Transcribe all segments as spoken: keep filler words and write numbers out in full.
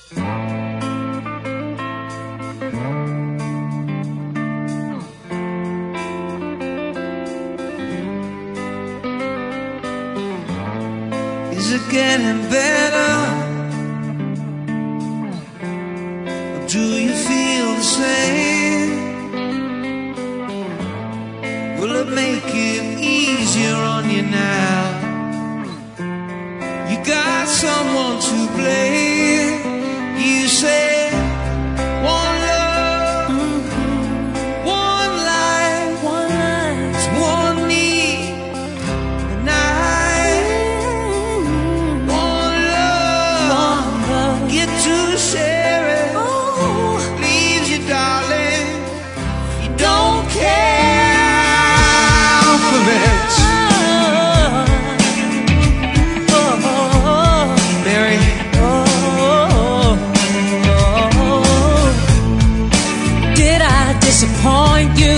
Is it getting better? Or do you feel the same? Will it make it easier on you now? You got someone to blame. You say one love, one life, one life, one need, and I, one love, get to share it. Leaves you, darling, you don't care for it. Mary, did I disappoint you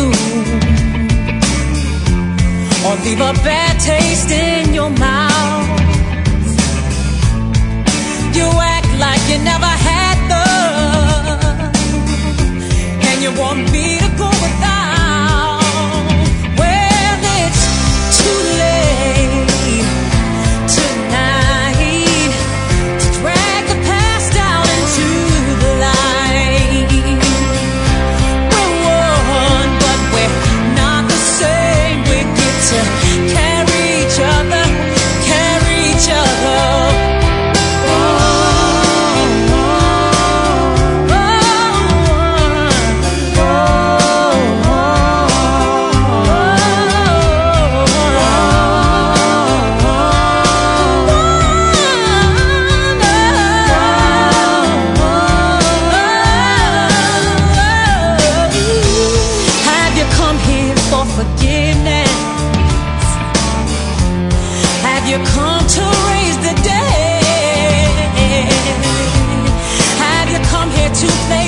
or leave a bad taste in your mouth? You act like you never had love, and you want me to go without. Well, it's too late tonight to drag the past down into the light. We're one, but we're not the same. We get to carry each other, carry each other. Have you come here for forgiveness? Have you come to raise the dead? Have you come here to play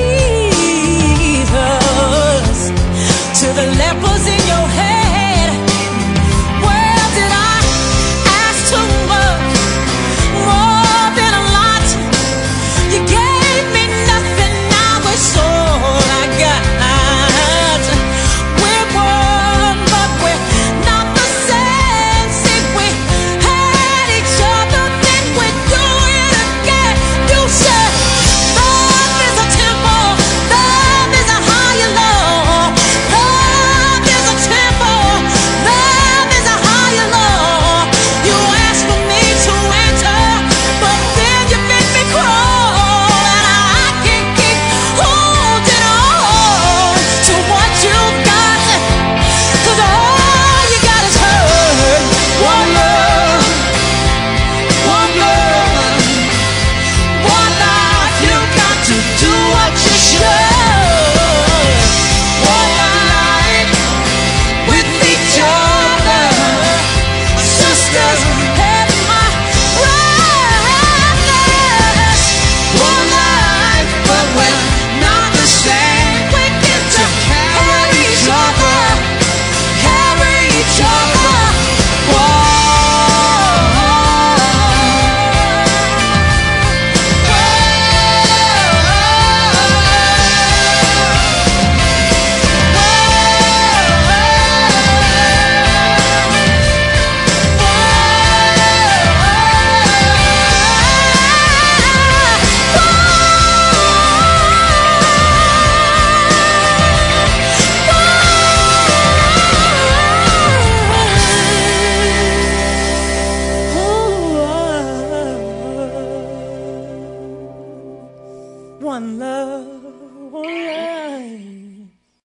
Jesus to the lepers in your head? Well, did I ask too much, more than a lot? You gave me nothing, now it's all I got. We're one, but we're not the same. See, we had each other, then we do it again. You said love is a temple, love is a higher law. Love is a temple, love is a higher law. You asked for me to enter, but then you made me crawl, and I can't keep holding on to what you got, 'cause all you got is hurt. One love, one love, one life. You got to do what you should. One life with each other, sisters and my brothers. One life, but we're not the same. We get to carry each other, carry each other. One love, one love.